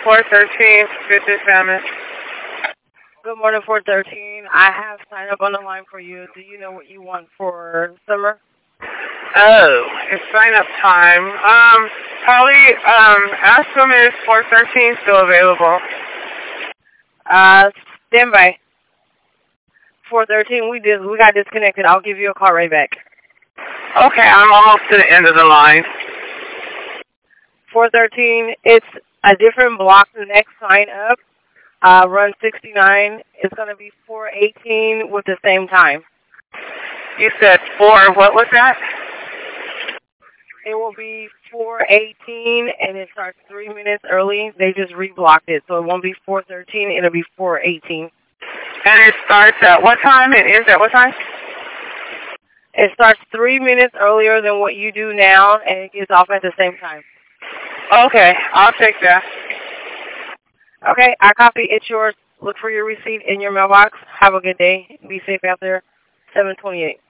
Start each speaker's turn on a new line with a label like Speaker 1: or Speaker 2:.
Speaker 1: 413, this is Famine.
Speaker 2: Good morning, 413. I have signed up on the line for you. Do you know what you want for summer?
Speaker 1: Oh, it's sign up time. Probably, ask them is 413 still available.
Speaker 2: Stand by. 413, we got disconnected. I'll give you a call right back.
Speaker 1: Okay, I'm almost to the end of the line.
Speaker 2: 413, it's a different block. The next sign up, run 69. It's going to be 418 with the same time.
Speaker 1: You said 4, what was that?
Speaker 2: It will be 418, and it starts 3 minutes early. They just reblocked it, so it won't be 413. It'll be 418.
Speaker 1: And it starts at what time? It ends at what time?
Speaker 2: It starts 3 minutes earlier than what you do now, and it gets off at the same time.
Speaker 1: Okay, I'll take that.
Speaker 2: Okay, I copy. It's yours. Look for your receipt in your mailbox. Have a good day. Be safe out there. 728.